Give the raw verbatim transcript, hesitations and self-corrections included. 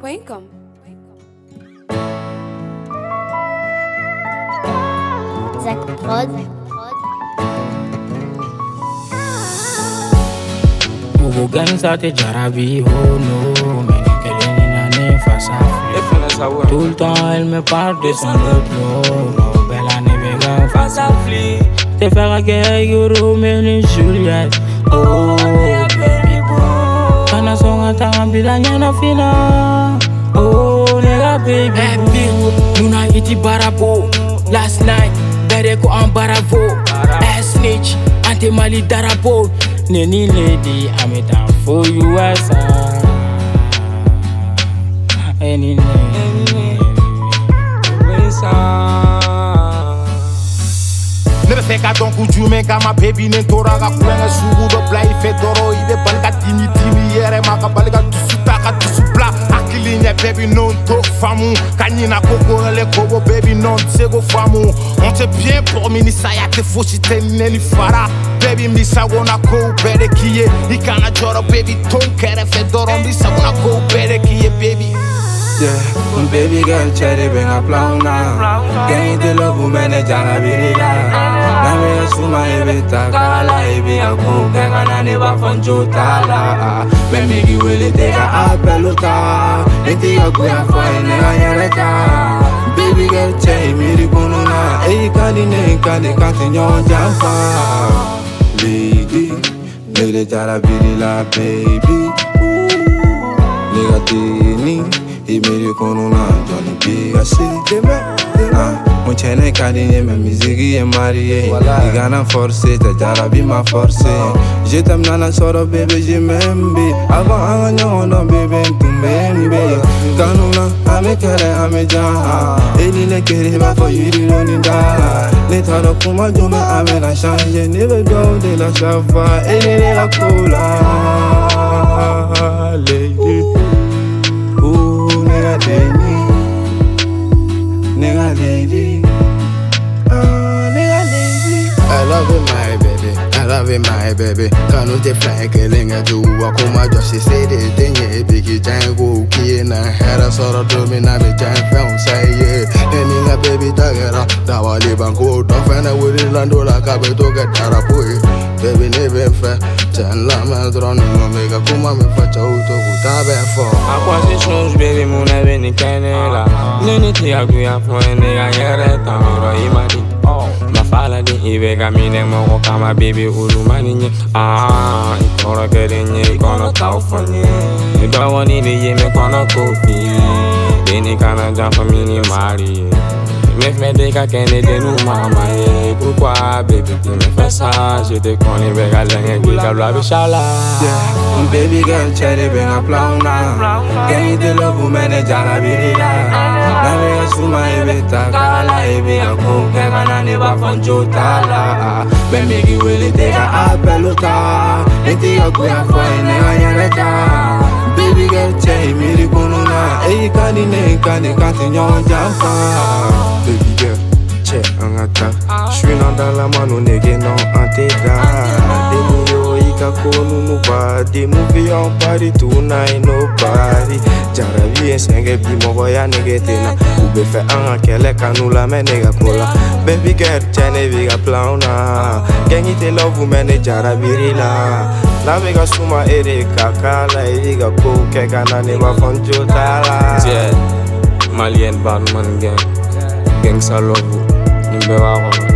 point com. Zach Prod. Mugu gang sa te jarabi oh no. Mais qu'elle est nina face à fli. Tout le temps elle me parle de son autre no. Bella ne veut face à fli. Te faire à guerre Romeo et Juliette. Oh baby boo. Kana songa tambila nyana fina. Oh nigga baby boo. Luna iti barabo. Last night bere ko an baravo. Ass snitch ante mali darabo. Neni lady, I'm it down for you as any name. Nere feka don kujume kama baby nentora ga kulenga sugu do play fedoro ibe balga timi timi yere maka balga tusuta ka tusupla akilinya baby non to famu kanyina koko le kobo baby non sego famu on te bien pour mini saya te fosi te neli fara baby misa wona ko bere kiye ikana joro baby ton kere fedoro misa wona ko bere kiye baby. Yeah, un baby girl cherry bring a plauna. Can't the love woman a jana birila. Na me asuma evita kala ebi a cool gang and never fun jotala. Me me gi wele te a pelota. Eti a kuya fine a yareta. Baby girl cherry miri kununa. Ei kandi ne kandi kanti nyon jamfa. Lady, nigga jana birila baby. Nigga tini. I meri kono na Johnny B I see ah mon chene kadine me musique est marié I gana forcer ta jarabi ma forcer je t'aime dans la soro bébé je m'aime avant anga nyondo bébé tumbe kanuna ame kere ame jaha eli le kere ba for yiri loni da le taro kuma jome ame la changer never go de la chava eli le la cola lady nigga lady, oh nigga lady. I love it, my baby. I love it, my baby. Kanu te fly killing a do wakuma just say the thing yeah biggie jango kina hera soro do me na me jan found say yeah. Any la baby tagara da wali banko do fana with lando la kabe to get tarapo. Baby never fair. Ten la me drone no mega kuma me facha auto kutabe for. Akwa si shows baby muna veni kenela. Nini ti aguya fone nega yereta miro imadi. Ma fala di ibe gamine mo kama baby ulumani nye. Ah, ikoro kere nye ikono taufanye. Iba wani di yeme kono kopi. Deni kana jampa mini mari. Me fais des cacanes de nous maman et pourquoi baby tu me fais ça je te connais bega lengue qui calme bichala yeah un baby girl cherry bring a plauna can't the love woman a jana birila na me asuma evita kala ebi a cool gang and never fun jotala me me gi wele te a pelota eti a kuya fine a yareta baby girl cherry miri kununa ei kandi ne kandi kanti nyon jamfa. Baby girl, check un attaque. J'suis dans la mano négé non anteda. Demi yo ika konu no body. Movie on party tonight nobody. Jarabi en senge bi mo boya négé tena. Ube fe un kele kanu la me nega kola. Baby girl, chene viga plauna. Gengi te love woman e jarabi rila. La vega suma ere kakala e viga ko keka na neba fonjo tala. Yeah, Malian Batman gang. Gang sa logo, nimbe wako